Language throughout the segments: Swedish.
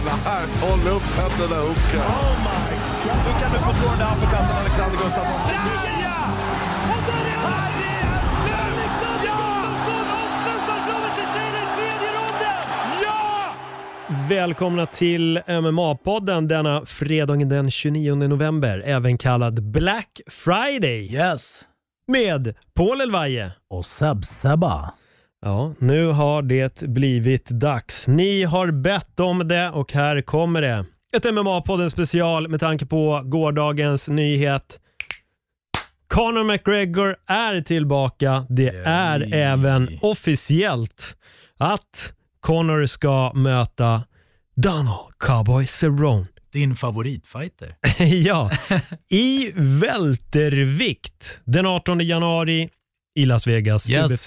Håll upp händerna, Hoka. Oh my God. Nu kan du få slå den där uppercutten, Alexander Gustafsson. Ja! Och där är han! Alexander Gustafsson avslutar slaget till tjejen i tredje ronden! Ja! Välkomna till MMA-podden denna fredagen den 29 november, även kallad Black Friday. Yes. Med Paul Elvaje och Sebba. Ja, nu har det blivit dags. Ni har bett om det och här kommer det. Ett MMA-podden special med tanke på gårdagens nyhet. Conor McGregor är tillbaka. Det är även officiellt att Conor ska möta Donald Cowboy Cerrone. Din favoritfighter. Ja, i vältervikt den 18 januari i Las Vegas, yes. UFC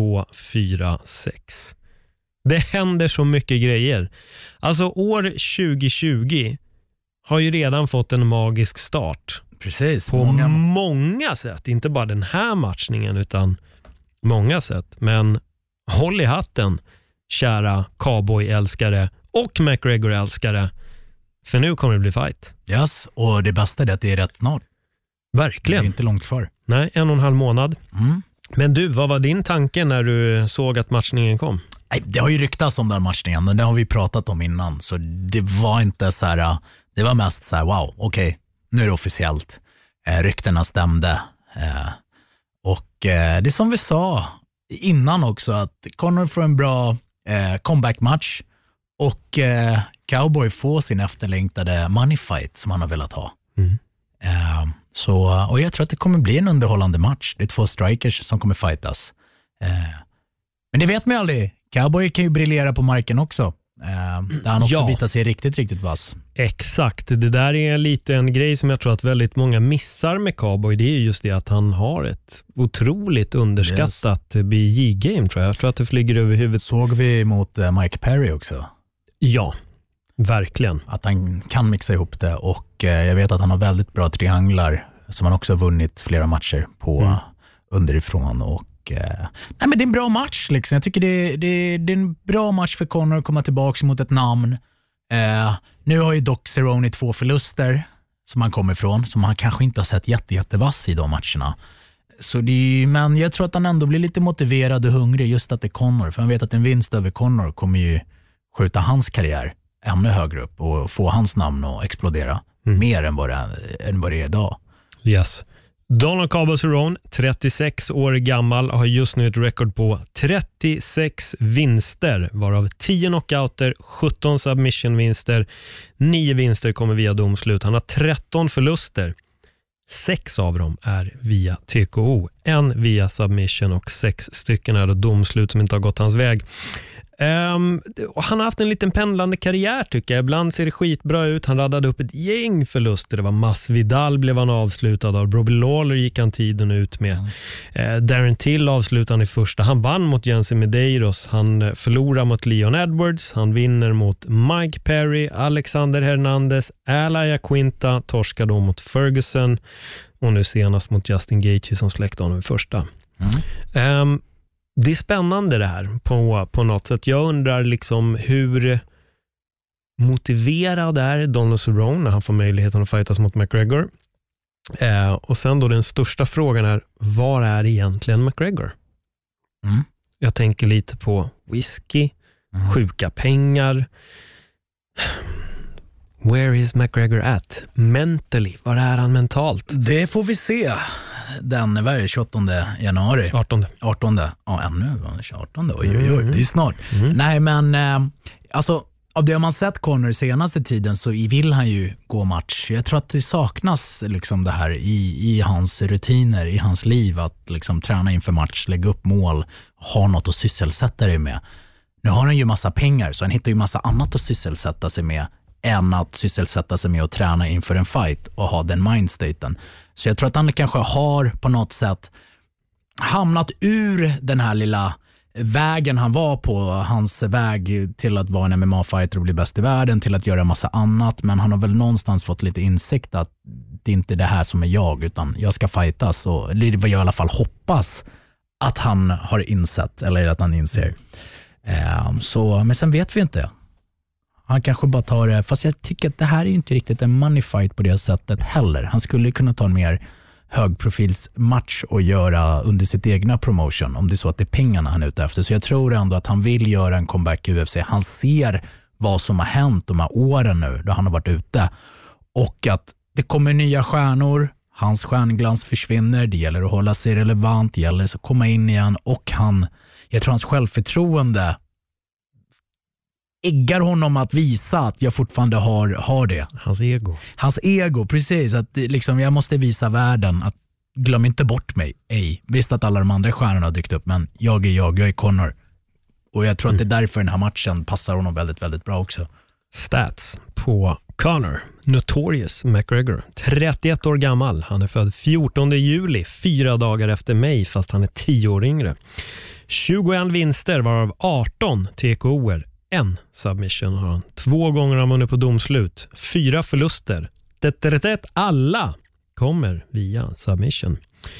246. Det händer så mycket grejer. Alltså år 2020 har ju redan fått en magisk start. Precis. På många sätt. Inte bara den här matchningen utan många sätt. Men håll i hatten, kära cowboy-älskare och McGregor-älskare. För nu kommer det bli fight. Yes, och det bästa är att det är rätt snart. Verkligen. Det är inte långt kvar. Nej, 1,5 månad. Mm. Men du, vad var din tanke när du såg att matchningen kom? Det har ju ryktats om den matchningen, men det har vi pratat om innan. Så det var inte så här, det var mest så här, wow, okej, nu är det officiellt. Ryktena stämde. Och det är som vi sa innan också, att Conor får en bra comeback-match och Cowboy får sin efterlängtade money fight som han har velat ha. Mm. Och jag tror att det kommer bli en underhållande match. Det är 2 strikers som kommer fightas. Men det vet man aldrig. Cowboy kan ju briljera på marken också. Där han också visar sig riktigt, riktigt vass. Exakt. Det där är lite en grej som jag tror att väldigt många missar med Cowboy. Det är just det att han har ett otroligt underskattat BJ-game, tror jag. Jag tror att det flyger över huvudet. Såg vi mot Mike Perry också? Ja, verkligen. Att han kan mixa ihop det, och jag vet att han har väldigt bra trianglar som han också har vunnit flera matcher på underifrån, och nej, men det är en bra match liksom. Jag tycker det är en bra match för Conor att komma tillbaka mot ett namn. Nu har ju dock Cerrone 2 förluster som han kommer ifrån, som han kanske inte har sett jättevass i de matcherna. Så men jag tror att han ändå blir lite motiverad och hungrig just att det är Conor, för han vet att en vinst över Conor kommer ju skjuta hans karriär ännu högre upp och få hans namn att explodera mer än vad det är idag. Yes. Donald Cowboy Cerrone, 36 år gammal, har just nu ett rekord på 36 vinster, varav 10 knockouter, 17 submission-vinster, 9 vinster kommer via domslut. Han har 13 förluster. 6 av dem är via TKO, 1 via submission och 6 stycken är då domslut som inte har gått hans väg. Han har haft en liten pendlande karriär, tycker jag. Ibland ser det skitbra ut. Han radade upp ett gäng förluster. Det var Masvidal blev han avslutad av. Robbie Lawler gick han tiden ut med. Darren Till avslutade i första. Han vann mot Jensen Medeiros. Han förlorar mot Leon Edwards. Han vinner mot Mike Perry, Alexander Hernandez, Alaya Quinta, torskade då mot Ferguson och nu senast mot Justin Gaethje som släckte honom i första. Det är spännande det här på något sätt. Jag undrar liksom hur motiverad är Donald Cerrone när han får möjligheten att fightas mot McGregor. Och sen då den största frågan är, var är egentligen McGregor? Jag tänker lite på whisky, sjuka pengar. Where is McGregor at? Mentally, var är han mentalt? Det får vi se. Den var 28 januari. 18. Ja, ännu 18. Oj, det är snart. Nej, men alltså, av det man sett Conor senaste tiden så vill han ju gå match. Jag tror att det saknas liksom det här i hans rutiner, i hans liv, att liksom träna inför match, lägga upp mål, ha något att sysselsätta dig med. Nu har han ju massa pengar, så han hittar ju massa annat att sysselsätta sig med än att sysselsätta sig med att träna inför en fight och ha den mindstaten. Så jag tror att han kanske har på något sätt hamnat ur den här lilla vägen han var på, hans väg till att vara en MMA-fighter och bli bäst i världen, till att göra massa annat, men han har väl någonstans fått lite insikt att det är inte det här som är jag, utan jag ska fightas, och det är vad jag i alla fall hoppas att han har insett, eller att han inser. Men sen vet vi inte. Han kanske bara tar det, fast jag tycker att det här är inte riktigt en money fight på det sättet heller. Han skulle kunna ta en mer högprofilsmatch och göra under sitt egna promotion, om det är så att det är pengarna han är ute efter. Så jag tror ändå att han vill göra en comeback i UFC. Han ser vad som har hänt de här åren nu då han har varit ute, och att det kommer nya stjärnor, hans stjärnglans försvinner, det gäller att hålla sig relevant, det gäller att komma in igen, och jag tror hans självförtroende äggar honom att visa att jag fortfarande har det. Hans ego, precis. Att liksom, jag måste visa världen att glöm inte bort mig. Visst att alla de andra stjärnorna har dykt upp, men jag är Conor. Och jag tror att det är därför den här matchen passar honom väldigt, väldigt bra också. Stats på Conor. Notorious McGregor. 31 år gammal. Han är född 14 juli, 4 dagar efter mig, fast han är 10 år yngre. 21 vinster, varav 18 TKO:er. 1 submission har han. 2 gånger har han vunnit på domslut. 4 förluster. Alla kommer via submission.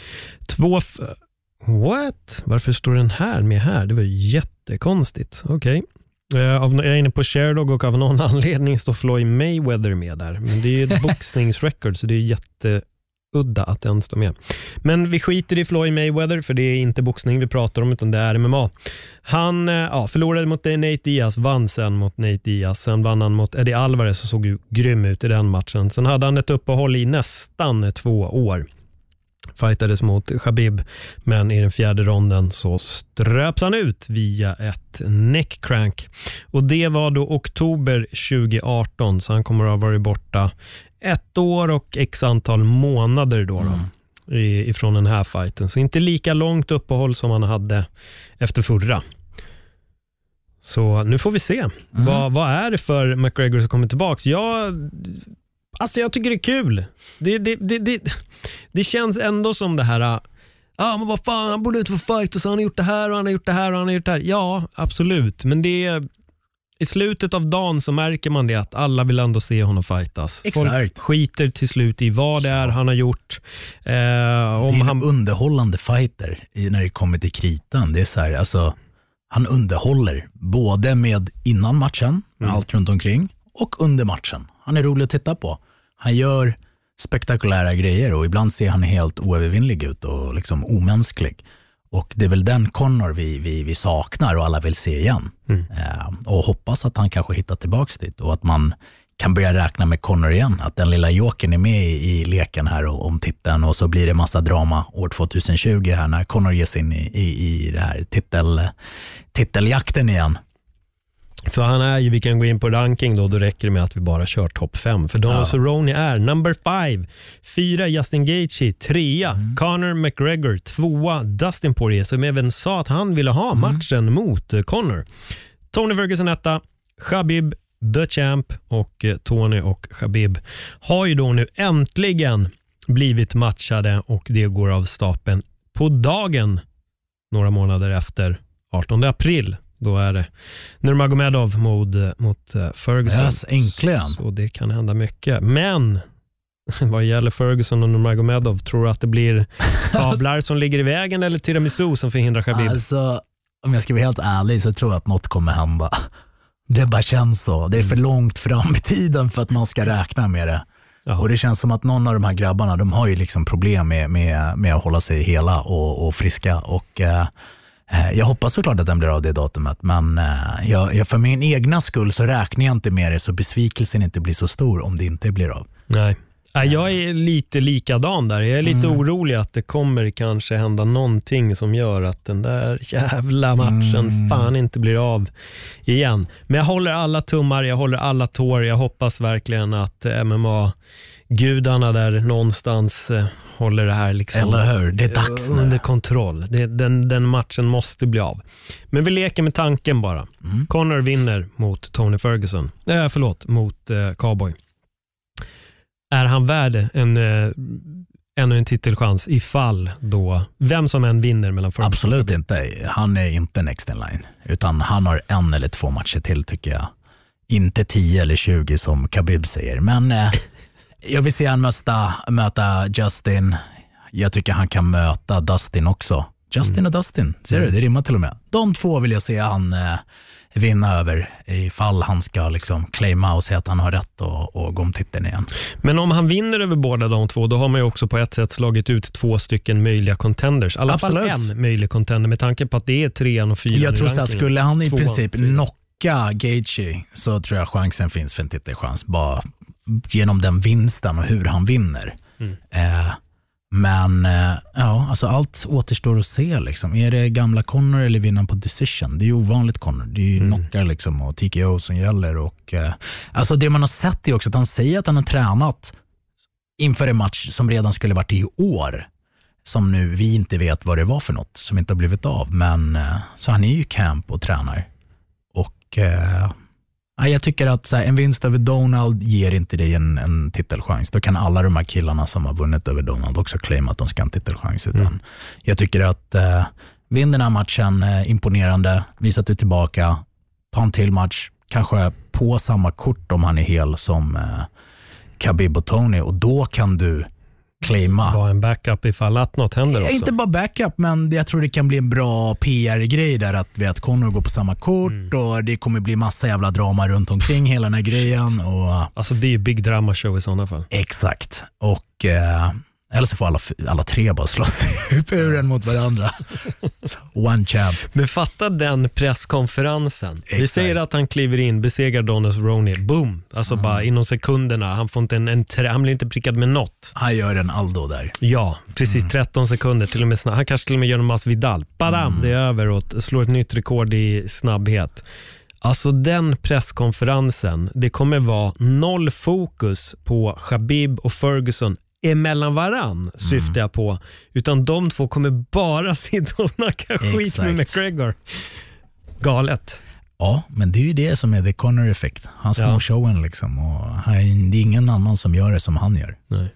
What? Varför står den här med här? Det var ju jättekonstigt. Okej. Jag är inne på Sherdog och av någon anledning står Floyd Mayweather med där. Men det är ju ett boxningsrecord, så det är jätteudda att den står med. Men vi skiter i Floyd Mayweather, för det är inte boxning vi pratar om, utan det är MMA. Han förlorade mot Nate Diaz, vann sen mot Nate Diaz. Sen vann han mot Eddie Alvarez och såg ju grym ut i den matchen. Sen hade han ett uppehåll i nästan 2 år. Fightades mot Khabib, men i den 4:e ronden så ströps han ut via ett neckcrank. Och det var då oktober 2018, så han kommer att ha varit borta 1 år och x antal månader då ifrån den här fighten. Så inte lika långt uppehåll som han hade efter förra. Så nu får vi se. Vad är det för McGregor som kommer tillbaka? Jag tycker det är kul. Det känns ändå som det här, men vad fan, han borde inte få fight, och så har han gjort det här och han har gjort det här och han har gjort det här. Ja, absolut. Men i slutet av dagen så märker man det att alla vill ändå se honom fightas. Exakt. Folk skiter till slut i vad det är han har gjort. Det är en underhållande fighter när det kommer till kritan. Det är så här, alltså, han underhåller både med innan matchen, med allt runt omkring, och under matchen. Han är rolig att titta på. Han gör spektakulära grejer och ibland ser han helt oövervinnlig ut och liksom omänsklig. Och det är väl den Conor vi saknar och alla vill se igen. Och hoppas att han kanske hittar tillbaks dit och att man kan börja räkna med Conor igen. Att den lilla jokern är med i leken här om titeln, och så blir det massa drama år 2020 här när Conor ger sig in i det här titeljakten igen. För han är ju, vi kan gå in på ranking då räcker det med att vi bara kör topp 5. För Donald Cerrone är number 5, 4 Justin Gaethje, 3 Conor McGregor, 2 Dustin Poirier, som även sa att han ville ha matchen mot Conor. Tony Ferguson 1, Khabib the champ, och Tony och Khabib har ju då nu äntligen blivit matchade, och det går av stapeln på dagen några månader efter, 18 april. Då är det Nurmagomedov mot Ferguson. Yes, äntligen. Så det kan hända mycket. Men vad gäller Ferguson och Nurmagomedov, tror du att det blir kablar som ligger i vägen eller tiramisu som förhindrar Khabib? Alltså, om jag ska vara helt ärlig så tror jag att något kommer hända. Det bara känns så. Det är för långt fram i tiden för att man ska räkna med det. Jaha. Och det känns som att någon av de här grabbarna, de har ju liksom problem med att hålla sig hela och friska. Och jag hoppas såklart att den blir av det datumet, men jag för min egna skull så räknar jag inte med det, så besvikelsen inte blir så stor om det inte blir av. Nej. Jag är lite likadan där. Jag är lite orolig att det kommer kanske hända någonting som gör att den där jävla matchen fan inte blir av igen. Men jag håller alla tummar, jag håller alla tår. Jag hoppas verkligen att MMA-gudarna där någonstans håller det här liksom, eller hur? Det är dags nu. Under kontroll. Den matchen måste bli av. Men vi leker med tanken bara. Conor vinner mot Tony Ferguson. Mot Cowboy. Är han värd ännu en titelchans ifall då vem som än vinner mellan Ferguson? Absolut inte. Han är inte next in line, utan han har 1 eller 2 matcher till, tycker jag. Inte 10 eller 20 som Khabib säger. Men jag vill se han möta Justin. Jag tycker han kan möta Dustin också. Justin och Dustin, ser du? Det rimmar till och med. De två vill jag se han vinna över ifall han ska liksom claima och säga att han har rätt och gå om titeln igen. Men om han vinner över båda de två, då har man ju också på ett sätt slagit ut 2 stycken möjliga contenders. I alla fall en möjlig contender med tanke på att det är 3 och 4. Jag tror att skulle han i princip knocka Gaethje så tror jag chansen finns för en titelchans bara genom den vinsten och hur han vinner. Men ja, alltså allt återstår att se liksom. Är det gamla Conor eller vinner på decision? Det är ju ovanligt Conor. Det är ju knockar liksom och TKO som gäller och alltså det man har sett är också att han säger att han har tränat inför en match som redan skulle varit i år. Som nu vi inte vet vad det var för något som inte har blivit av, men så han är ju camp och tränar. Och jag tycker att så här, en vinst över Donald ger inte dig en titelchans. Då kan alla de här killarna som har vunnit över Donald också claima att de ska ha en titelchans. Utan jag tycker att vinn den här matchen imponerande, visa att du är tillbaka, ta en till match, kanske på samma kort om han är hel som Khabib och Tony, och då kan du claima. Var en backup ifall att något händer också. Inte bara backup, men jag tror det kan bli en bra PR-grej där att vi att Conor går på samma kort och det kommer bli massa jävla drama runt omkring hela den här grejen. Och alltså det är ju big drama show i sådana fall. Exakt. Och eller så får alla 3 bara slåss ur en mot varandra. One champ. Men fatta den presskonferensen. Exakt. Vi säger att han kliver in, besegrar Donald Cerrone. Boom. Alltså bara inom sekunderna. Han får inte han blir inte prickad med något. Han gör en Aldo där. Ja, precis 13 sekunder. Till och med han kanske till och med gör en Masvidal. Badam, det är över och slår ett nytt rekord i snabbhet. Alltså den presskonferensen, det kommer vara 0 fokus på Khabib och Ferguson emellan varann, syftar jag på. Utan de två kommer bara sitta och snacka skit med McGregor. Galet. Ja, men det är ju det som är the Conor-effekt. Han snor showen liksom. Och det är ingen annan som gör det som han gör. Nej.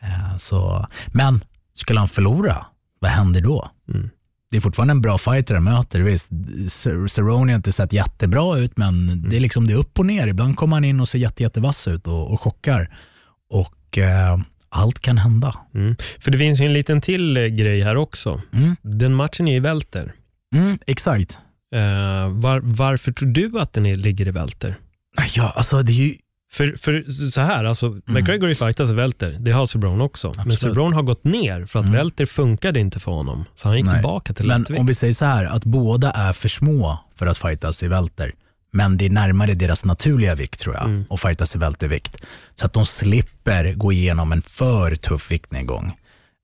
Men skulle han förlora, vad händer då? Det är fortfarande en bra fighter att möta. Cerrone har inte sett jättebra ut, men det är liksom det upp och ner. Ibland kommer han in och ser jättevass ut och chockar. Och allt kan hända. För det finns ju en liten till grej här också. Den matchen är i välter. Exakt. Varför tror du att den ligger i välter? Ja, alltså det är ju... För så här, alltså McGregor är fightas i välter. Det har Cerrone också. Absolut. Men Cerrone har gått ner för att välter funkade inte för honom. Så han gick tillbaka till lättvikt. Men om vi säger så här, att båda är för små för att fightas i välter. Men det är närmare deras naturliga vikt tror jag. Och fightas i vältervikt. Så att de slipper gå igenom en för tuff viktnedgång.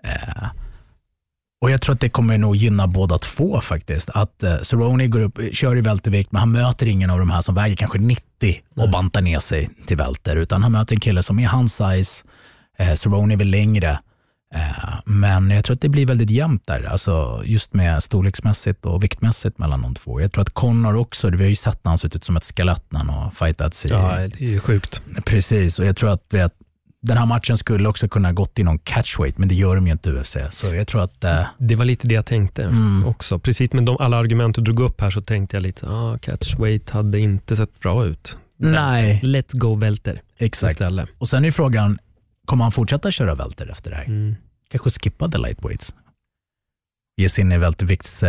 Och jag tror att det kommer nog gynna båda två faktiskt. Att Cerrone går upp, kör i vältervikt, men han möter ingen av de här som väger kanske 90 och bantar ner sig till välter. Utan han möter en kille som är hans size. Cerrone är väl längre. Men jag tror att det blir väldigt jämnt där. Alltså just med storleksmässigt och viktmässigt mellan de två. Jag tror att Conor också, vi har ju sett när han sett ut som ett skelett när han har fightats i... Ja, det är ju sjukt. Precis, och jag tror att den här matchen skulle också kunna gått i någon catchweight, men det gör de ju inte i UFC. Så jag tror att... Det var lite det jag tänkte också. Precis med alla argument du drog upp här så tänkte jag lite, catchweight hade inte sett bra ut. Nej. Let's go välter. Exakt. Istället. Och sen är frågan, kommer han fortsätta köra välter efter det här? Kanske skippa the lightweights. Ge sig in i vältervikts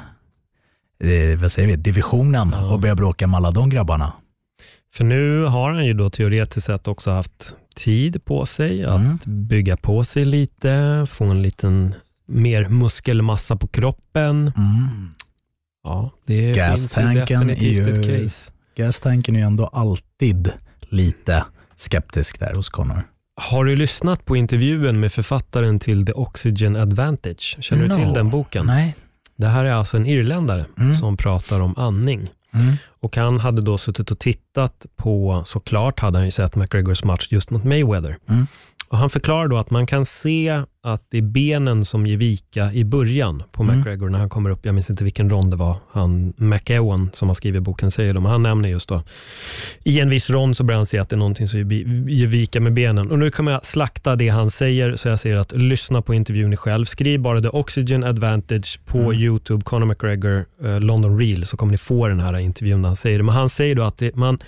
divisionen och börja bråka med alla de grabbarna. För nu har han ju då teoretiskt sett också haft tid på sig att bygga på sig lite, få en liten mer muskelmassa på kroppen. Ja, det finns ju definitivt ett case. Gastanken är ju ändå alltid lite skeptisk där hos Conor. Har du lyssnat på intervjun med författaren till The Oxygen Advantage? Känner du till den boken? Nej. Det här är alltså en irländare som pratar om andning. Och han hade då suttit och tittat på, såklart hade han ju sett McGregors match just mot Mayweather. Och han förklarar då att man kan se att det är benen som ger vika i början på McGregor när han kommer upp. Jag minns inte vilken rond det var. Han McEwan som har skrivit boken säger det. Men han nämner just då i en viss rond så börjar han se att det är någonting som ger vika med benen. Och nu kommer jag slakta det han säger. Så jag säger att lyssna på intervjun själv. Skriv bara The Oxygen Advantage på YouTube, Conor McGregor, London Real, så kommer ni få den här intervjun där han säger det. Men han säger då att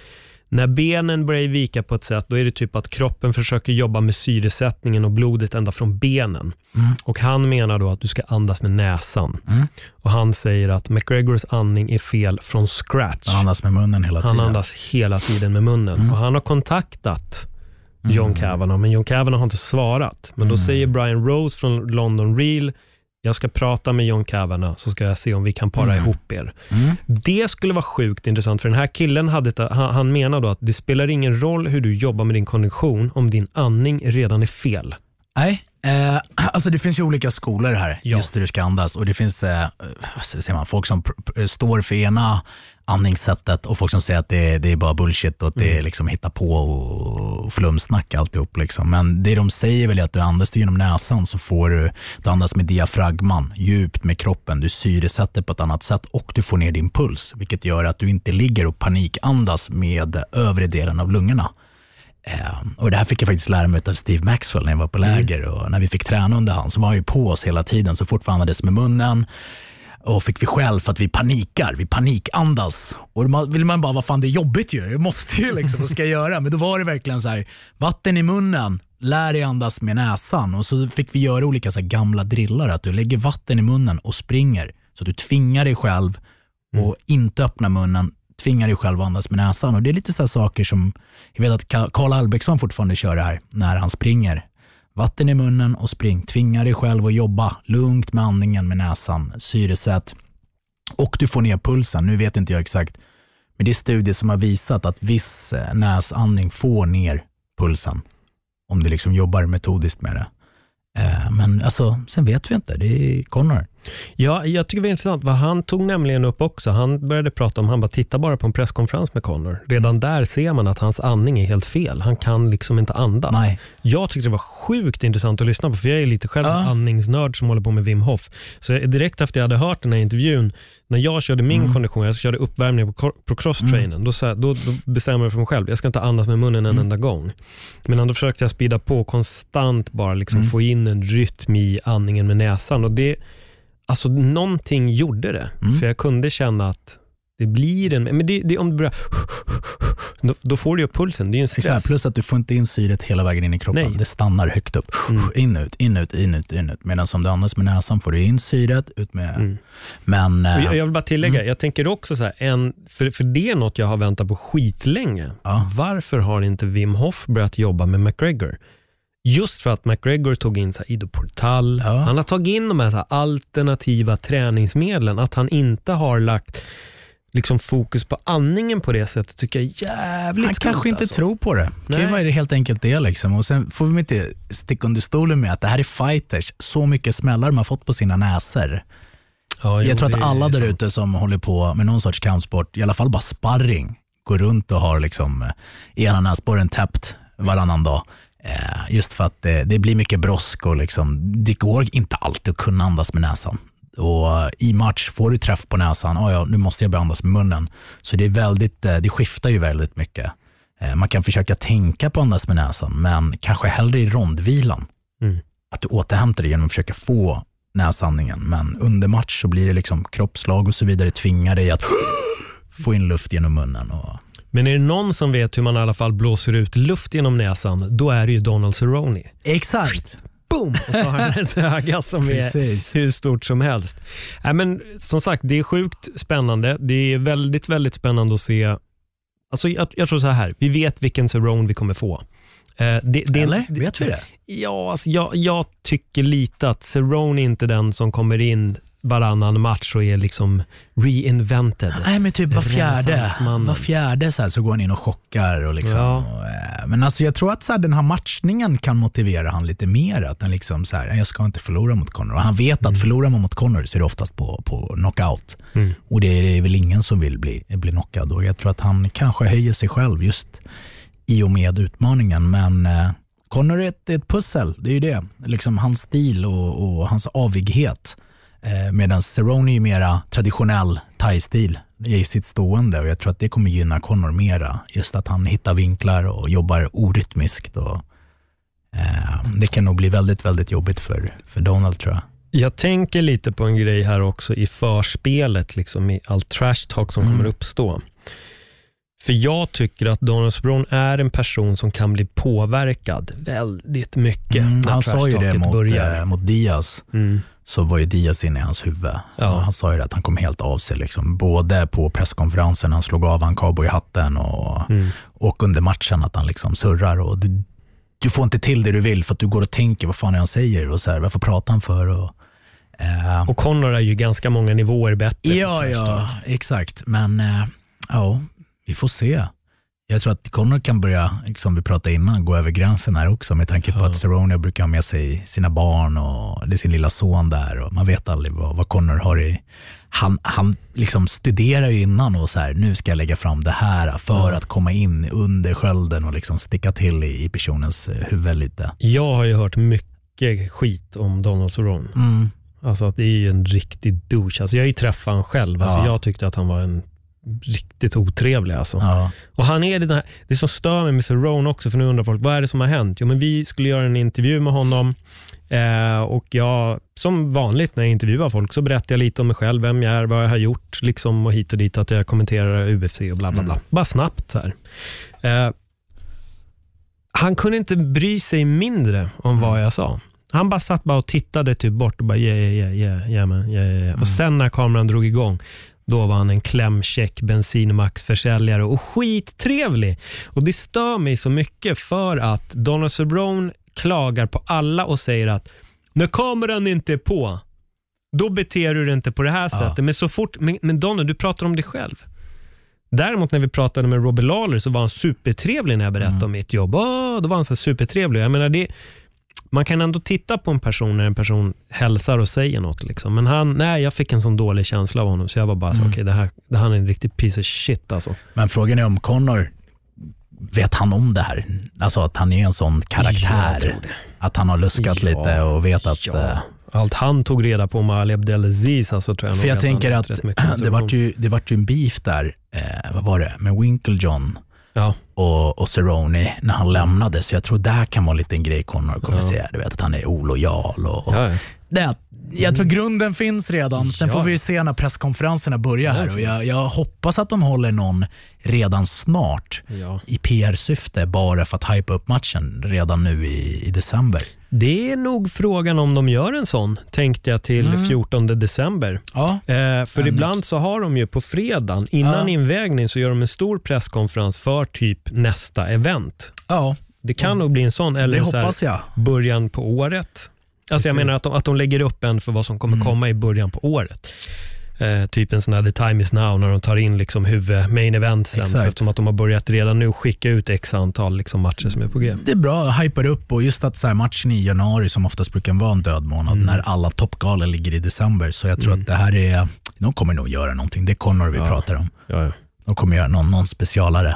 När benen börjar vika på ett sätt, då är det typ att kroppen försöker jobba med syresättningen och blodet ända från benen. Och han menar då att du ska andas med näsan. Och han säger att McGregors andning är fel från scratch. Han andas med munnen hela tiden. Han andas hela tiden med munnen. Och han har kontaktat John Kavanagh, men John Kavanagh har inte svarat. Men då säger Brian Rose från London Real: jag ska prata med John Kavanagh, så ska jag se om vi kan para ihop er. Det skulle vara sjukt intressant, för den här killen han menar då att det spelar ingen roll hur du jobbar med din kondition om din andning redan är fel. Nej, alltså det finns ju olika skolor här, just hur du ska andas. Och det finns säger man, folk som står för ena andningssättet och folk som säger att det är bara bullshit och att det är liksom hitta på och flumsnack alltihop liksom. Men det de säger väl är att du andas genom näsan, så får du andas med diafragman djupt med kroppen, du syresätter på ett annat sätt och du får ner din puls, vilket gör att du inte ligger och panikandas med övre delen av lungorna. Och det här fick jag faktiskt lära mig av Steve Maxwell när jag var på läger, och när vi fick träna under han, så var han ju på oss hela tiden så fort vi andades med munnen. Och fick vi själv för att vi panikandas. Och då vill man bara, vad fan, det är jobbigt ju. Jag måste ju liksom, vad ska jag göra? Men då var det verkligen så här, vatten i munnen, lär dig andas med näsan. Och så fick vi göra olika så här gamla drillar, att du lägger vatten i munnen och springer. Så du tvingar dig själv och inte öppna munnen, tvingar dig själv att andas med näsan. Och det är lite så här saker som, jag vet att Carl Albrektsson fortfarande kör det här när han springer. Vatten i munnen och spring. Tvinga dig själv att jobba lugnt med andningen med näsan, syresätt. Och du får ner pulsen. Nu vet inte jag exakt, men det är studier som har visat att viss näsandning får ner pulsen om du liksom jobbar metodiskt med det. Men alltså, sen vet vi inte. Det är Conor. Ja, jag tycker det är intressant vad han tog nämligen upp också. Han började prata om, han bara titta bara på en presskonferens med Conor. Redan där ser man att hans andning är helt fel. Han kan liksom inte andas. Nej. Jag tyckte det var sjukt intressant att lyssna på, för jag är lite själv andningsnörd som håller på med Wim Hof. Så direkt efter jag hade hört den här intervjun, när jag körde min kondition, jag körde uppvärmning på cross-trainen, då bestämde jag för mig själv, jag ska inte andas med munnen en enda gång. Men ändå försökte jag speeda på konstant, bara liksom få in en rytm i andningen med näsan, och det, alltså någonting gjorde det. För jag kunde känna att det blir en, men det om du börjar då får du ju pulsen, det är ju en stress. Exakt, plus att du får inte in syret hela vägen in i kroppen. Nej. Det stannar högt upp. In ut. Medan som du andas med näsan får du in syret ut med. Men jag vill bara tillägga, jag tänker också så här, för det är något jag har väntat på skitlänge. Varför har inte Wim Hof börjat jobba med McGregor? Just för att McGregor tog in så här Ido Portal. Han har tagit in de här alternativa träningsmedlen. Att han inte har lagt liksom fokus på andningen på det sättet tycker jag är jävligt Han kanske inte tror på det. Okej, vad är det helt enkelt det liksom? Och sen får vi inte sticka under stolen med att det här är fighters. Så mycket smällar de har fått på sina näser. Jag tror att alla där ute som håller på med någon sorts kampsport, i alla fall bara sparring, går runt och har liksom ena näsborren täppt varannan dag. Just för att det blir mycket brosk och liksom, det går inte alltid att kunna andas med näsan. Och i match får du träff på näsan, nu måste jag börja andas med munnen. Så det är väldigt, det skiftar ju väldigt mycket. Man kan försöka tänka på andas med näsan, men kanske hellre i rondvilan. Att du återhämtar dig genom att försöka få näsandningen. Men under match så blir det liksom kroppslag och så vidare tvingar dig att få in luft genom munnen. Men är det någon som vet hur man i alla fall blåser ut luft genom näsan, då är det ju Donald Cerrone. Exakt. Boom! Och så har han ett öga som är hur stort som helst. Men som sagt, det är sjukt spännande. Det är väldigt, väldigt spännande att se. Alltså jag tror så här, vi vet vilken Cerrone vi kommer få. Vet vi det? Ja, alltså jag tycker lite att Cerrone är inte den som kommer in varannan match och är liksom reinvented. Nej, men typ var fjärde så, här, så går han in och chockar och liksom. Men alltså jag tror att så här, den här matchningen kan motivera han lite mer, att han liksom så här, jag ska inte förlora mot Conor. Och han vet att förlorar man mot Conor så är det oftast på knockout. Och det är väl ingen som vill bli knockad. Och jag tror att han kanske höjer sig själv just i och med utmaningen. Men Conor är ett pussel, det är ju det. Liksom hans stil och hans avighet. Medan Cerrone är mera traditionell thai-stil i sitt stående, och jag tror att det kommer gynna Conor mera, just att han hittar vinklar och jobbar orytmiskt, och det kan nog bli väldigt, väldigt jobbigt för Donald, tror jag. Jag tänker lite på en grej här också i förspelet, liksom i all trash talk som kommer uppstå. För jag tycker att Donald Cerrone är en person som kan bli påverkad väldigt mycket. Han sa ju det mot Diaz. Så var ju Diaz inne i hans huvud. Ja. Han sa ju det att han kom helt av sig. Liksom. Både på presskonferensen, han slog av han cowboyhatten och under matchen att han liksom surrar. Och du får inte till det du vill för att du går och tänker vad fan är han säger och så här, varför pratar han för? Och Connor är ju ganska många nivåer bättre. Ja, exakt. Men vi får se. Jag tror att Connor kan börja, som vi pratade innan, gå över gränsen här också med tanke på att Cerrone brukar ha med sig sina barn och det är sin lilla son där och man vet aldrig vad Connor har i. Han liksom studerar ju innan och så här, nu ska jag lägga fram det här för att komma in under skölden och liksom sticka till i personens huvud lite. Jag har ju hört mycket skit om Donald Cerrone. Alltså att det är ju en riktig douche. Alltså jag har ju träffat han själv. Alltså jag tyckte att han var en riktigt otrevlig alltså. Och han är det som stör mig med Cerrone också, för nu undrar folk, vad är det som har hänt? Jo, men vi skulle göra en intervju med honom och jag, som vanligt när jag intervjuar folk, så berättar jag lite om mig själv, vem jag är, vad jag har gjort liksom, och hit och dit, att jag kommenterar UFC och bla bla bla. Bara snabbt så här. Han kunde inte bry sig mindre om vad jag sa. Han bara satt och tittade typ bort och bara och sen när kameran drog igång, då var han en klämcheck bensinmaxförsäljare och skittrevlig. Och det stör mig så mycket för att Donald Cerrone klagar på alla och säger att när kameran inte är på, då beter du dig inte på det här sättet. Men så fort, men Donald, du pratar om dig själv. Däremot när vi pratade med Robbie Lawler så var han supertrevlig när jag berättade om mitt jobb. Då var han så supertrevlig. Jag menar, man kan ändå titta på en person när en person hälsar och säger något liksom. Men jag fick en sån dålig känsla av honom, så jag var bara så okej, det här är en riktig piece of shit alltså. Men frågan är om Connor, vet han om det här? Alltså att han är en sån karaktär, att han har luskat lite och vet att allt han tog reda på med Ali Abdelaziz, alltså, tror jag. För jag tänker att det var ju en beef där, vad var det, med Winklejohn och Cerrone när han lämnade, så jag tror där kan vara lite en grej Connor kommer säga, du vet, att han är olojal och jag tror grunden finns redan. Sen får vi ju se när presskonferenserna börjar här, och jag hoppas att de håller någon redan snart i PR-syfte, bara för att hypa upp matchen redan nu i december. Det är nog frågan om de gör en sån, tänkte jag, till 14 december. För ibland så har de ju på fredagen innan invägning så gör de en stor presskonferens för typ nästa event. Det kan nog bli en sån, eller det hoppas jag. Början på året. Alltså jag menar att de lägger upp en för vad som kommer komma i början på året. Typ en sån här The Time Is Now, när de tar in liksom main eventsen, eftersom att de har börjat redan nu skicka ut x antal liksom matcher som är på G. Det är bra att hypa upp, och just att så här, matchen i januari som oftast brukar vara en död månad när alla toppgalor ligger i december, så jag tror att det här är, de kommer nog göra någonting. Det är Connor vi pratar om. De kommer göra någon specialare.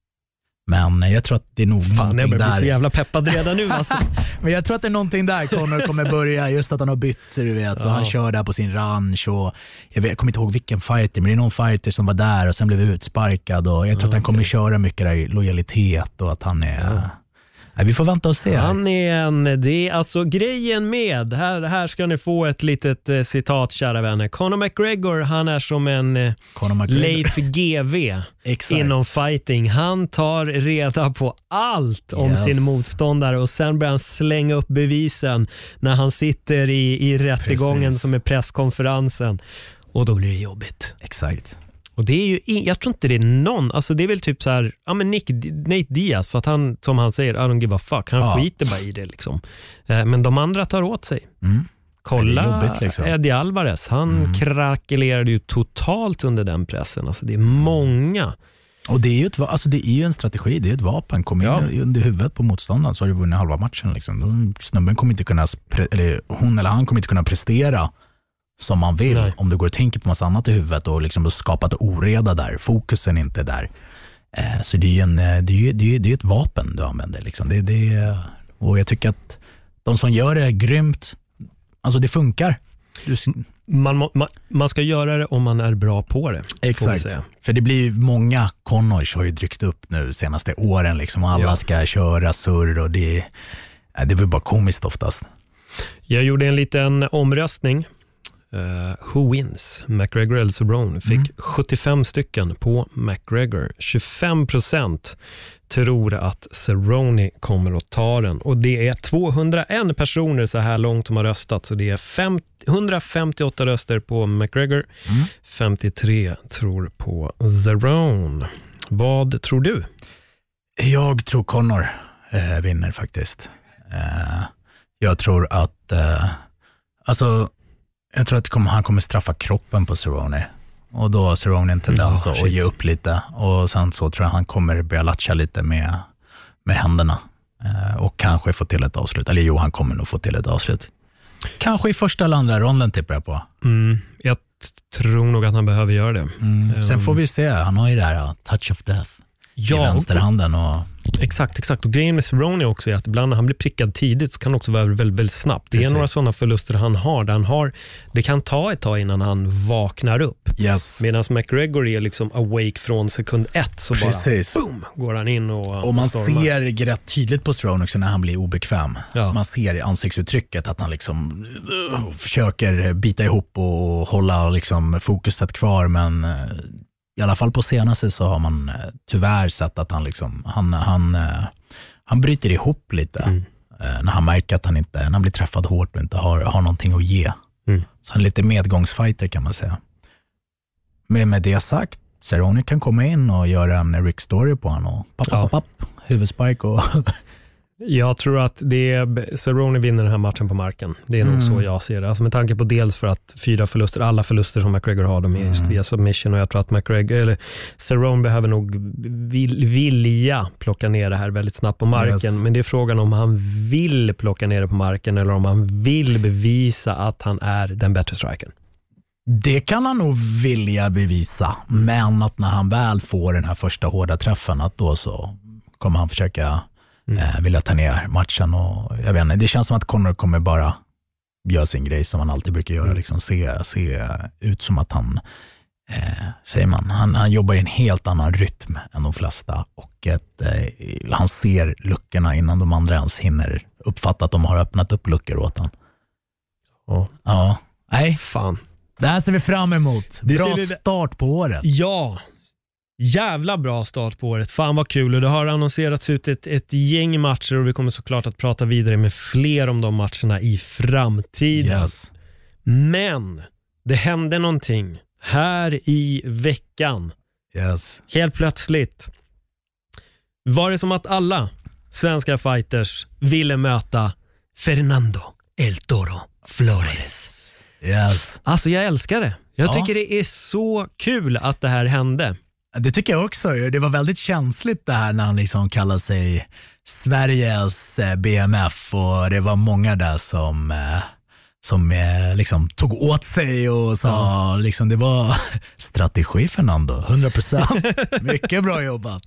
Men jag tror att det är nog någonting jag där. Jag blir så jävla peppad redan nu alltså. Men jag tror att det är någonting där Connor kommer börja, just att han har bytt sig, du vet, och han kör där på sin ranch, och jag kommer inte ihåg vilken fighter, men det är någon fighter som var där och sen blev utsparkad, och jag tror att han kommer köra mycket där lojalitet, och att han är vi får vänta och se. Han är det är alltså grejen med, här ska ni få ett litet citat, kära vänner. Conor McGregor, han är som en Leif GW inom fighting. Han tar reda på allt om sin motståndare, och sen börjar han slänga upp bevisen när han sitter i rättegången som är presskonferensen, och då blir det jobbigt. Exakt. Och det är ju, jag tror inte det är någon, alltså det är väl typ så här, men Nate Diaz, för att han, som han säger, I don't give a fuck, han skiter bara i det liksom. Men de andra tar åt sig. Kolla jobbigt, liksom. Eddie Alvarez, han krackelerade ju totalt under den pressen, alltså det är många. Och det är ju det är ju en strategi, det är ett vapen. Kom in under huvudet på motståndaren, så har du vunnit halva matchen liksom. Snubben kommer inte kunna, eller hon eller han kommer inte kunna prestera som man vill. Om du går och tänker på massa annat i huvudet och liksom skapat oreda där, fokusen inte där. Så det är ju ett vapen du använder liksom. Och jag tycker att de som gör det är grymt, alltså det funkar. Man ska göra det om man är bra på det. Exakt, för det blir många, Connors har ju dryckt upp nu senaste åren liksom, och alla ska köra surr, och det blir bara komiskt oftast. Jag gjorde en liten omröstning Who wins? McGregor eller Cerrone fick 75 stycken på McGregor. 25% tror att Cerrone kommer att ta den. Och det är 201 personer så här långt som har röstat. Så det är 158 röster på McGregor. 53 tror på Cerrone. Vad tror du? Jag tror Conor vinner faktiskt. Jag tror att han kommer straffa kroppen på Cerrone. Och då har Cerrone en tendens att ge upp lite. Och sen så tror jag han kommer börja latcha lite med händerna. Och kanske få till ett avslut. Eller han kommer nog få till ett avslut. Kanske i första eller andra ronden tippar jag på. Jag tror nog att han behöver göra det. Sen får vi se. Han har ju det här touch of death i vänsterhanden. Exakt. Och grejen med Cerrone också är att ibland när han blir prickad tidigt så kan det också vara väldigt, väldigt snabbt. Det är några sådana förluster han har. Det kan ta ett tag innan han vaknar upp. Yes. Medan McGregor är liksom awake från sekund 1 så bara boom, går han in och man stormar. ser rätt tydligt på Cerrone också när han blir obekväm. Ja. Man ser i ansiktsuttrycket att han liksom försöker bita ihop och hålla liksom fokuset kvar, men i alla fall på senaste så har man tyvärr sett att han liksom han bryter ihop lite när han märker att när han blir träffad hårt och inte har någonting att ge. Så han är lite medgångsfighter kan man säga. Men med det sagt, Cerrone kan komma in och göra en Rick Story på honom och huvudspark och jag tror att Cerrone vinner den här matchen på marken. Det är nog så jag ser det. Alltså med tanke på dels för att alla förluster som McGregor har, de är just via submission, och jag tror att Cerrone behöver nog vilja plocka ner det här väldigt snabbt på marken. Yes. Men det är frågan om han vill plocka ner det på marken eller om han vill bevisa att han är den bättre strikern. Det kan han nog vilja bevisa, men att när han väl får den här första hårda träffen, att då så kommer han försöka vilja ta ner matchen. Och jag vet inte, det känns som att Conor kommer bara göra sin grej som han alltid brukar göra, liksom se ut som att han han jobbar i en helt annan rytm än de flesta, och han ser luckorna innan de andra ens hinner uppfatta att de har öppnat upp luckor åt han. Ja. Nej, fan. Det här ser vi fram emot. Bra start på året. Ja, jävla bra start på året. Fan vad kul. Och det har annonserats ut ett gäng matcher, och vi kommer såklart att prata vidare med fler om de matcherna i framtiden. Yes. Men det hände någonting här i veckan. Yes. Helt plötsligt var det som att alla svenska fighters ville möta Fernando El Toro Flores. Yes. Alltså jag älskar det. Jag tycker det är så kul att det här hände. Det tycker jag också. Det var väldigt känsligt det här när han liksom kallade sig Sveriges BMF, och det var många där som liksom tog åt sig och sa liksom, det var strategi Fernando, 100%. Mycket bra jobbat.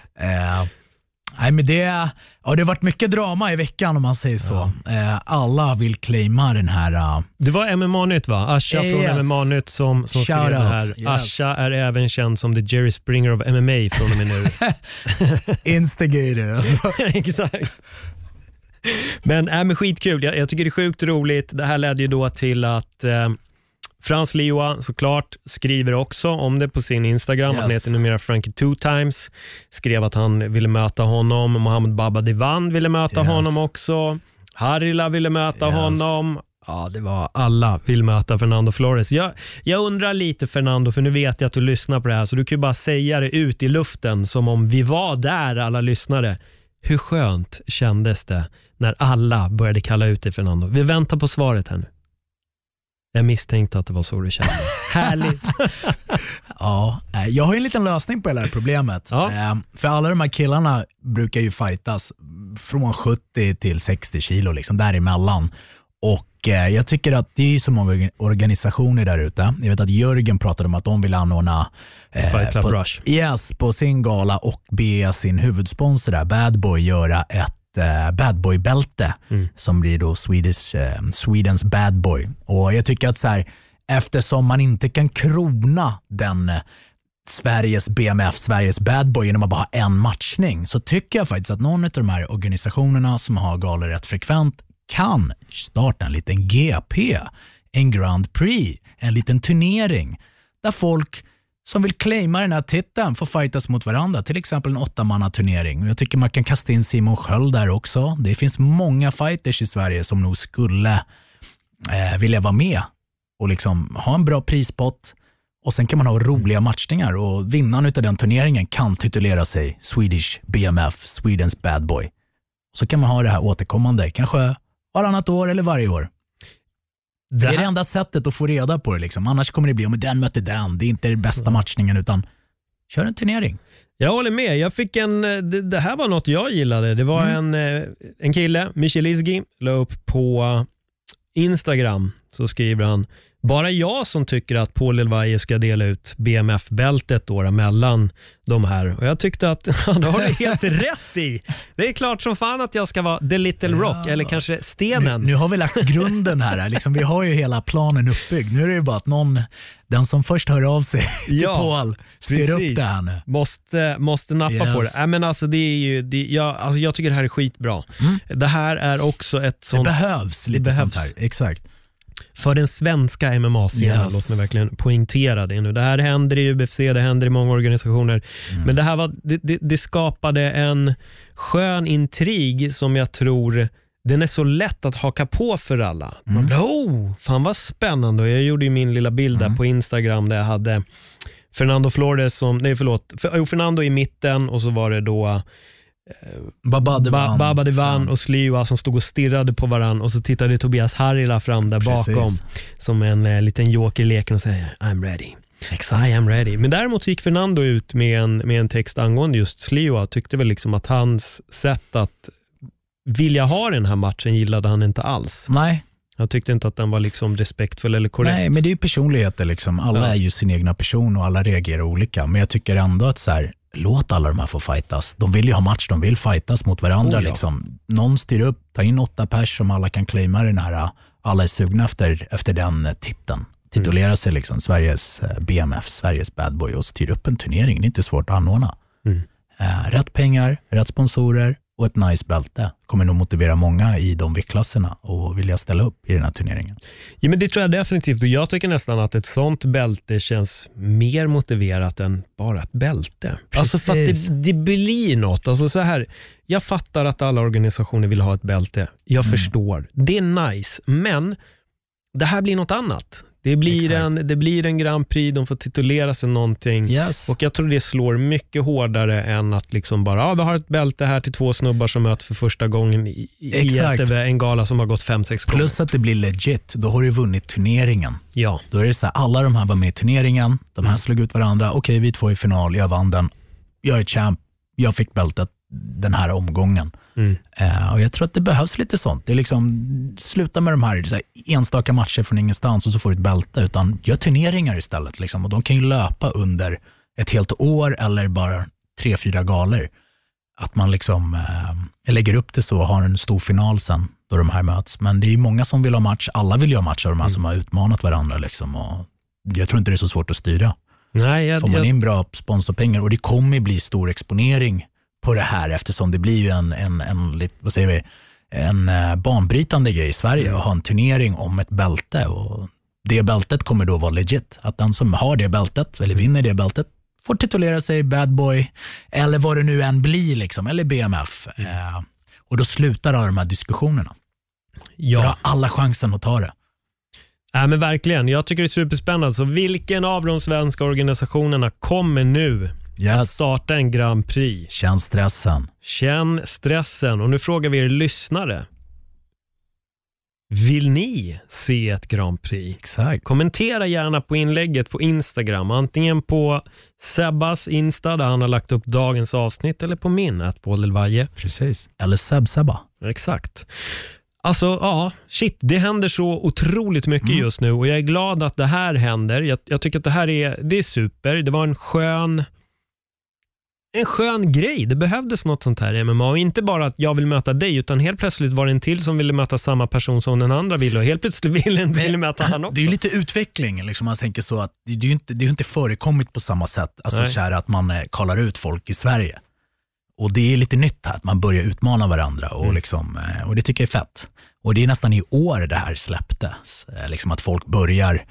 Nej, men det har varit mycket drama i veckan, om man säger så. Alla vill claima den här. Det var MMA-nytt, va? Asha från MMA-nytt som skrev det här. Yes. Asha är även känd som the Jerry Springer of MMA från och med nu. Instigator. Alltså. Exakt. Men skitkul. Jag tycker det är sjukt roligt. Det här ledde ju då till att Frans Lioa såklart skriver också om det på sin Instagram. Yes. Han heter numera Frankie 2 Times. Skrev att han ville möta honom. Mohammed Baba Divan ville möta honom också. Harila ville möta honom. Ja, det var alla vill möta Fernando Flores. Jag undrar lite, Fernando, för nu vet jag att du lyssnar på det här, så du kan ju bara säga det ut i luften som om vi var där, alla lyssnare. Hur skönt kändes det när alla började kalla ut dig, Fernando? Vi väntar på svaret här nu. Jag misstänkte att det var så du kände. Härligt. Ja, jag har ju en liten lösning på hela det här problemet. För alla de här killarna brukar ju fightas från 70 till 60 kilo, liksom däremellan. Och jag tycker att det är så många organisationer där ute. Jag vet att Jörgen pratade om att de vill anordna Fight Club Rush. Yes, på sin gala, och be sin huvudsponsor där, Bad Boy, göra ett Bad Boy-bälte som blir då Swedens Bad Boy. Och jag tycker att så här, eftersom man inte kan krona den Sveriges BMF, Sveriges Bad Boy, genom att bara ha en matchning, så tycker jag faktiskt att någon av de här organisationerna som har galor rätt frekvent kan starta en liten GP en Grand Prix, en liten turnering där folk som vill claima den här titeln får fightas mot varandra, till exempel en 8-manna-turnering. Jag tycker man kan kasta in Simon Sköld där också. Det finns många fighters i Sverige som nog skulle vilja vara med och liksom ha en bra prispott, och sen kan man ha roliga matchningar, och vinnaren utav den turneringen kan titulera sig Swedish BMF, Swedens bad boy. Så kan man ha det här återkommande, kanske varannat år eller varje år. Det är det enda sättet att få reda på det liksom. Annars kommer det bli om den möter den. Det är inte den bästa matchningen, utan kör en turnering. Jag håller med. Jag fick det här var något jag gillade. Det var en kille, Michel Isgi, la upp på Instagram, så skriver han: bara jag som tycker att Paul Elvaje ska dela ut BMF-bältet då mellan de här. Och jag tyckte att han har helt rätt i. Det är klart som fan att jag ska vara The Little Rock, eller kanske stenen. Nu har vi lagt grunden här. Liksom, vi har ju hela planen uppbyggd. Nu är det ju bara att den som först hör av sig till Paul styr upp det här nu. Måste nappa på det. Men alltså, det är ju, jag tycker det här är skitbra. Det här är också ett sånt... Det behövs lite sånt här, exakt. För den svenska MMA-scenen, låt mig verkligen poängtera det nu. Det här händer i UFC, det händer i många organisationer. Men det här det skapade en skön intrig som jag tror, den är så lätt att haka på för alla. Man blir, fan vad spännande. Och jag gjorde ju min lilla bild där på Instagram där jag hade Fernando Flores Fernando i mitten, och så var det då Baba Divan och Sliwa som stod och stirrade på varann, och så tittade Tobias Harila fram där bakom som en liten joker i leken och säger I'm ready. Exakt. I am ready. Men däremot gick Fernando ut med en text angående just Sliwa, tyckte väl liksom att hans sätt att vilja ha den här matchen gillade han inte alls. Nej. Jag tyckte inte att den var liksom respektfull eller korrekt. Nej, men det är ju personligheter liksom. Alla är ju sin egna person och alla reagerar olika. Men jag tycker ändå att så här, låt alla de här få fightas. De vill ju ha match, de vill fightas mot varandra. Liksom. Någon styr upp, ta in 8 pers som alla kan claima den här. Alla är sugna efter den titeln. Titulera sig liksom Sveriges BMF, Sveriges bad boy, och styr upp en turnering. Det är inte svårt att anordna. Rätt pengar, rätt sponsorer och ett nice bälte kommer nog motivera många i de viktklasserna och vilja ställa upp i den här turneringen. Ja, men det tror jag definitivt, och jag tycker nästan att ett sånt bälte känns mer motiverat än bara ett bälte. Precis. Alltså för att det blir något. Alltså så här, jag fattar att alla organisationer vill ha ett bälte. Jag förstår. Det är nice, men det här blir något annat. Det blir en Grand Prix, de får titulera sig någonting. Yes. Och jag tror det slår mycket hårdare än att liksom bara, vi har ett bälte här till 2 snubbar som möts för första gången i en gala som har gått 5-6 gånger. Plus att det blir legit, då har du vunnit turneringen. Ja. Då är det så här, alla de här var med i turneringen, de här slog ut varandra, okej, vi 2 i final, jag vann den, jag är champ, jag fick bältet den här omgången. Och jag tror att det behövs lite sånt. Det är liksom, sluta med de här, så här enstaka matcher från ingenstans och så får du ett bälte, utan gör turneringar istället liksom, och de kan ju löpa under ett helt år eller bara 3-4 galor. Att man liksom lägger upp det så och har en stor final sen då de här möts. Men det är ju många som vill ha match, alla vill ju ha match av de här som har utmanat varandra liksom, och jag tror inte det är så svårt att styra. Nej, får man in bra sponsorpengar, och det kommer bli stor exponering på det här, eftersom det blir ju en banbrytande grej i Sverige att ha en turnering om ett bälte, och det bältet kommer då vara legit. Att den som har det bältet eller vinner det bältet får titulera sig bad boy eller vad det nu än blir liksom, eller BMF. Och då slutar alla de här diskussionerna. Ja. För då har alla chansen att ta det. Ja, men verkligen, jag tycker det är superspännande. Så vilken av de svenska organisationerna kommer nu att starta en Grand Prix? Känn stressen. Och nu frågar vi er lyssnare. Vill ni se ett Grand Prix? Exakt. Kommentera gärna på inlägget på Instagram. Antingen på Sebbas Insta där han har lagt upp dagens avsnitt, eller på min Paul Elvaje. Precis. Eller Sebba. Exakt. Alltså, ja, shit, det händer så otroligt mycket just nu, och jag är glad att det här händer. Jag tycker att det är super. Det var en skön grej. Det behövdes något sånt här i MMA, och inte bara att jag vill möta dig, utan helt plötsligt var det en till som ville möta samma person som den andra ville, och helt plötsligt ville en till möta han också. Det är ju lite utveckling liksom, man tänker så att det är ju inte förekommit på samma sätt, alltså så här att man kallar ut folk i Sverige. Och det är lite nytt här, att man börjar utmana varandra och, liksom, och det tycker jag är fett. Och det är nästan i år det här släpptes. Liksom att folk börjar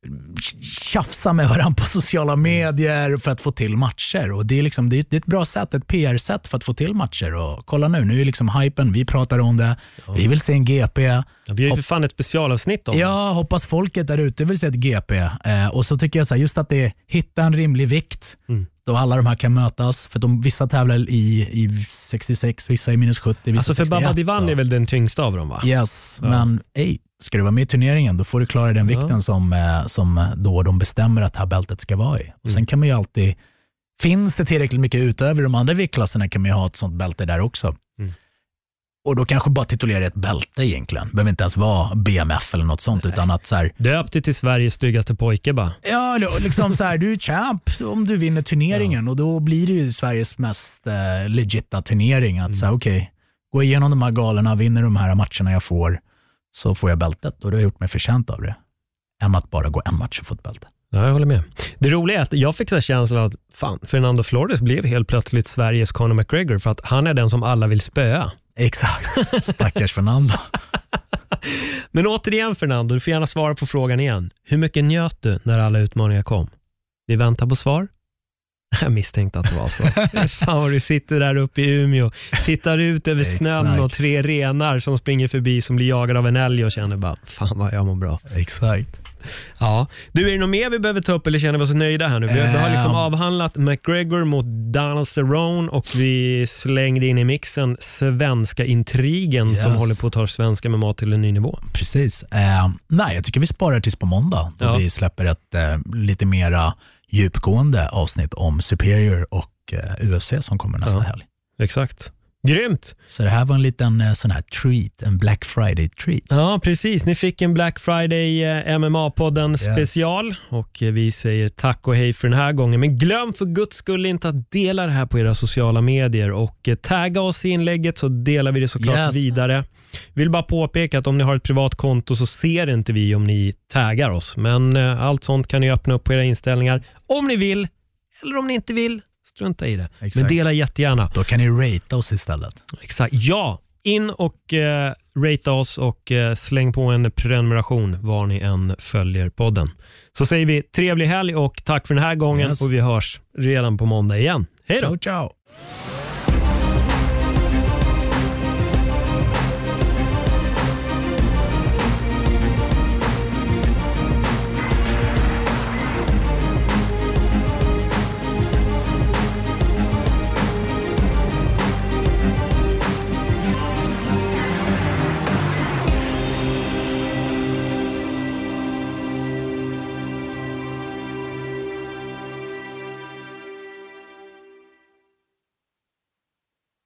tjafsa med varandra på sociala medier för att få till matcher. Och det är, liksom, det är ett bra sätt, ett PR-sätt för att få till matcher. Och kolla nu är liksom hypen, vi pratar om det. Vi vill se en GP. Ja, vi har ju för fan ett specialavsnitt om det. Ja, hoppas folket där ute vill se ett GP. Och så tycker jag så här, just att det hittar en rimlig vikt. Då alla de här kan mötas. För vissa tävlar i 66, vissa i minus 70, vissa alltså för 61. Baba Divan är väl den tyngsta av dem, va? Yes, men ska du vara med i turneringen, då får du klara den vikten som då de bestämmer att det här bältet ska vara i. Och sen kan man ju alltid, finns det tillräckligt mycket utöver de andra viktklasserna, kan man ju ha ett sånt bälte där också. Och då kanske bara titulera ett bälte egentligen. Behöver inte ens vara BMF eller något sånt. Utan att så här, döpt till Sveriges styggaste pojke bara. Ja, liksom så här, du är champ om du vinner turneringen. Och då blir det ju Sveriges mest legitta turnering. Att säga okej, gå igenom de här galerna, vinner de här matcherna jag får, så får jag bältet. Och då har jag gjort mig förtjänt av det. Än att bara gå en match och få ett bälte. Ja, jag håller med. Det roliga är att jag fick så känslan att Fernando Flores blev helt plötsligt Sveriges Conor McGregor, för att han är den som alla vill spöa. Exakt, stackars Fernando. Men återigen Fernando, du får gärna svara på frågan igen. Hur mycket njöt du när alla utmaningar kom? Vi väntar på svar. Jag misstänkte att det var så. Fan vad du sitter där uppe i Umeå, tittar ut över snön och 3 renar som springer förbi som blir jagade av en älg och känner bara, fan vad jag mår bra. Exakt. Ja, du, är det något mer vi behöver ta upp eller känner vi oss nöjda här nu? Vi har liksom avhandlat McGregor mot Donald Cerrone och vi slängde in i mixen svenska intrigen som håller på att ta svenska med mat till en ny nivå. Precis. Nej, jag tycker vi sparar tills på måndag då vi släpper ett lite mera djupgående avsnitt om Superior och UFC som kommer nästa helg. Exakt. Grymt! Så det här var en liten sån här treat, en Black Friday treat. Ja, precis. Ni fick en Black Friday MMA-podden special och vi säger tack och hej för den här gången. Men glöm för guds skull inte att dela det här på era sociala medier och tagga oss i inlägget så delar vi det såklart vidare. Vill bara påpeka att om ni har ett privat konto så ser inte vi om ni taggar oss. Men allt sånt kan ni öppna upp på era inställningar om ni vill eller om ni inte vill. Strunta i det. Exakt. Men dela jättegärna. Då kan ni ratea oss istället. Exakt. Ja, in och ratea oss och släng på en prenumeration var ni än följer podden. Så säger vi trevlig helg och tack för den här gången och vi hörs redan på måndag igen. Hej då! Ciao, ciao!